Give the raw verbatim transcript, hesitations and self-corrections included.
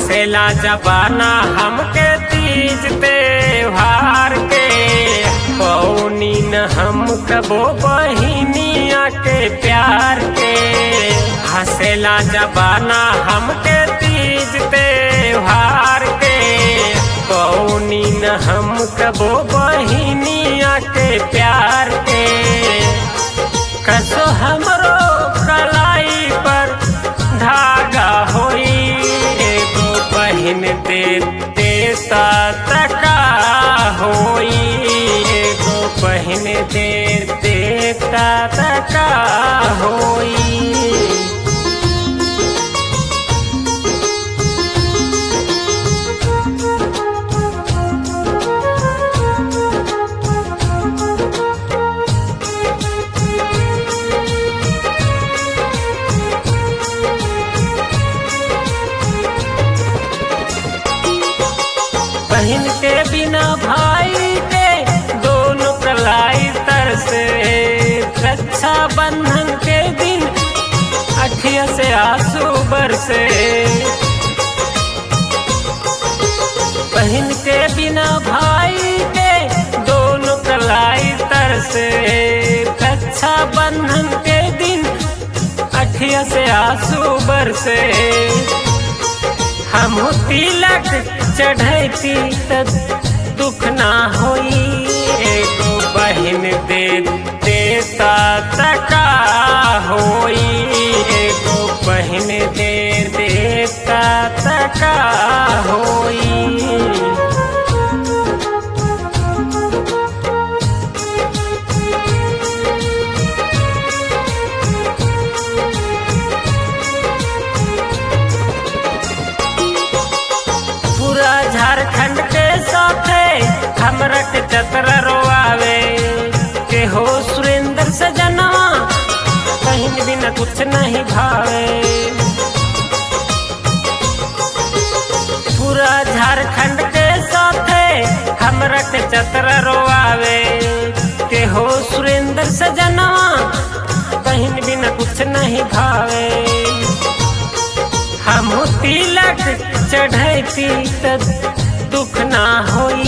हंसेला जबाना हमके तीज त्योहार के पौनी न हम कबो बहिनिया के प्यार के। हंसेला जबाना हमके तीज त्योहार के पौनी न हम कबो बहिनिया के प्यार के। कसो हमरो कलाई पर धागा होई एगो बहिन दे देता तका होई एगो बहिन दे देता तका होई। बहन के बिना भाई के दोनों कलाई तरसे। रक्षा बंधन के दिन अखियों से आंसू बरसे। बहन के बिना भाई के दोनों कलाई तरसे। रक्षा बंधन के दिन अखियों से आंसू बरसे। हम तिलक चढ़ैती तब दुख ना होई एगो बहिन दे देता तका होई एगो बहिन दे देता तका होई। झारखंड के साथे हमरा के चतरा रोआवे के हो सुरेंद्र सजनवा कहीं बिना कुछ नहीं भावे। पूरा झारखंड के साथे हमरा के चतरा रोआवे के हो सुरेंद्र सजनवा कहीं बिना कुछ नहीं भावे। हम तिलक चढ़ैती तब दुख ना होई